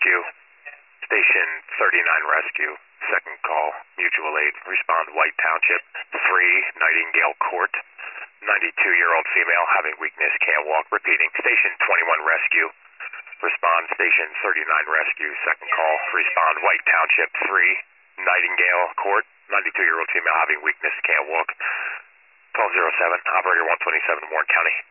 Rescue. Station 39 Rescue. Second call, mutual aid. Respond White Township, 3 Nightingale Court. 92-year-old female having weakness, can't walk. Repeating, Station 21 Rescue. Respond Station 39 Rescue. Second call, respond White Township, 3 Nightingale Court. 92-year-old female having weakness, can't walk. 1207, operator 127, Warren County.